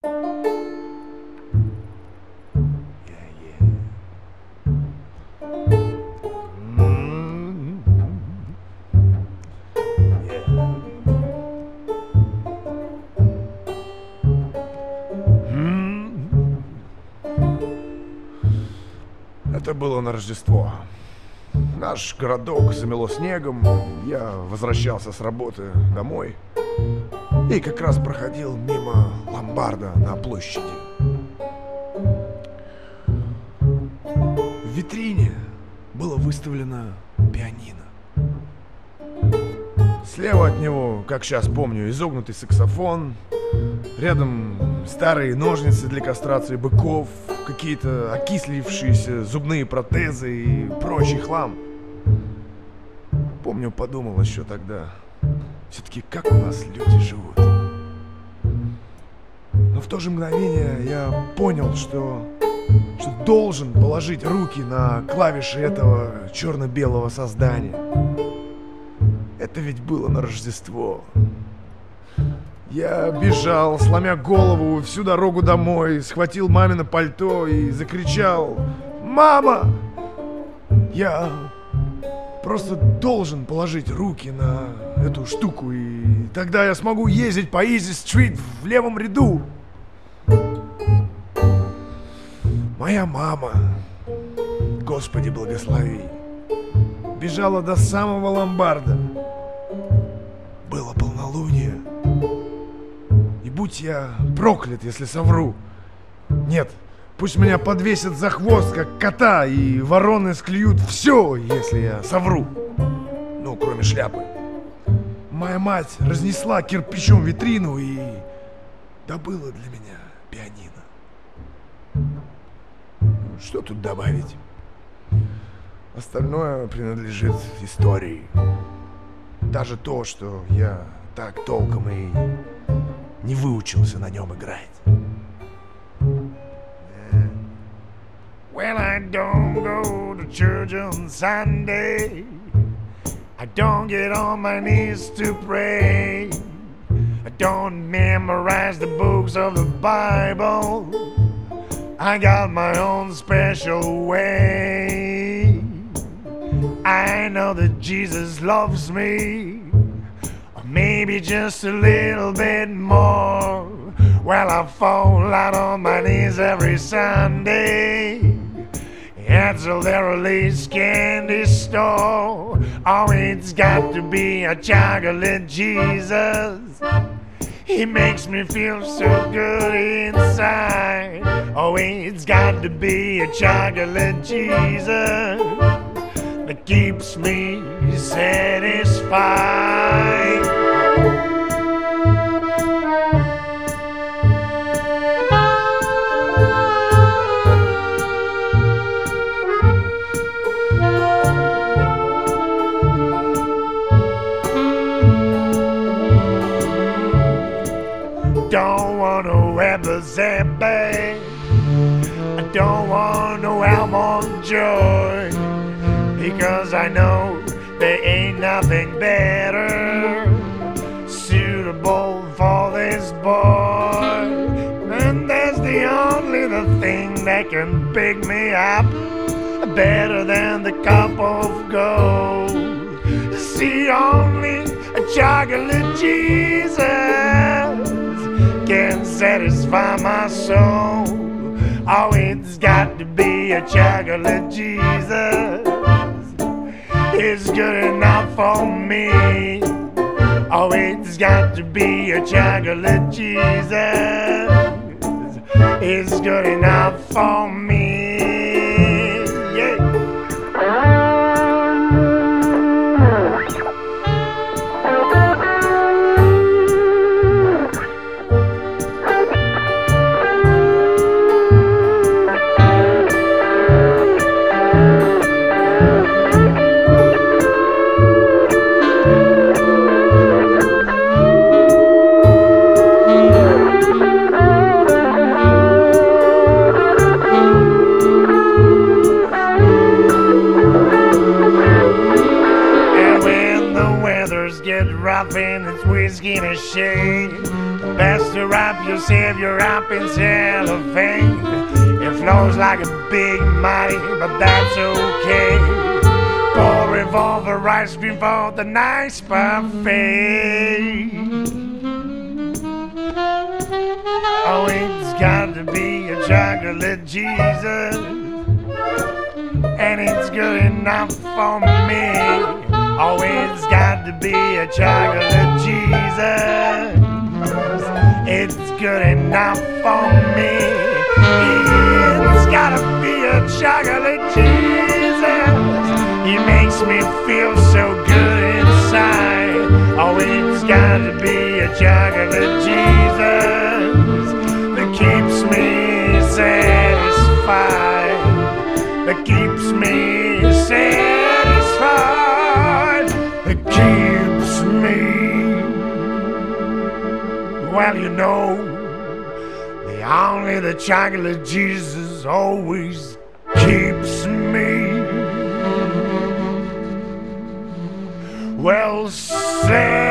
Это было на Рождество. Наш городок замело снегом. Я возвращался с работы домой и как раз проходил мимо ломбарда на площади. В витрине было выставлено пианино. Слева от него, как сейчас помню, изогнутый саксофон. Рядом старые ножницы для кастрации быков, какие-то окислившиеся зубные протезы и прочий хлам. Помню, подумал еще тогда, все-таки как у нас люди живут. Но в то же мгновение я понял, что должен положить руки на клавиши этого черно-белого создания. Это ведь было на Рождество. Я бежал, сломя голову, всю дорогу домой, схватил мамино пальто и закричал: «Мама! Я просто должен положить руки на эту штуку, и тогда я смогу ездить по Easy Street в левом ряду». Моя мама, Господи благослови, бежала до самого ломбарда. Было полнолуние. Будь я проклят, если совру. Нет, пусть меня подвесят за хвост, как кота, и вороны склюют все, если я совру. Ну, кроме шляпы. Моя мать разнесла кирпичом витрину и добыла для меня пианино. Что тут добавить? Остальное принадлежит истории. Даже то, что я так толком и не выучился на нем играть. Well, I don't go to church on Sunday. I don't get on my knees to pray. I don't memorize the books of the Bible. I got my own special way. I know that Jesus loves me, maybe just a little bit more. Well, I fall out on my knees every Sunday at the release candy store. Oh, it's got to be a chocolate Jesus. He makes me feel so good inside. Oh, it's got to be a chocolate Jesus that keeps me satisfied. Don't want no Ebenezer, I don't want no Almond Joy, because I know there ain't nothing better suitable for this boy. And that's the thing that can pick me up better than the cup of gold. See, only a chocolate Jesus can satisfy my soul. Oh, it's got to be a chocolate Jesus. It's good enough for me. Oh, it's got to be a chocolate Jesus. It's good enough for me. Yeah. your savior up in cellophane. It flows like a big mighty, but that's okay. Pour revolver ice cream for the nice buffet. Oh, it's got to be a chocolate Jesus, and it's good enough for me. Oh, it's got to be a chocolate Jesus, it's good enough for me. It's gotta be a chocolate Jesus, he makes me feel so good inside. Oh, it's gotta be a chocolate Jesus that keeps me satisfied, that keeps me satisfied, that keeps me. Well, you know, only the chocolate Jesus always keeps me well said.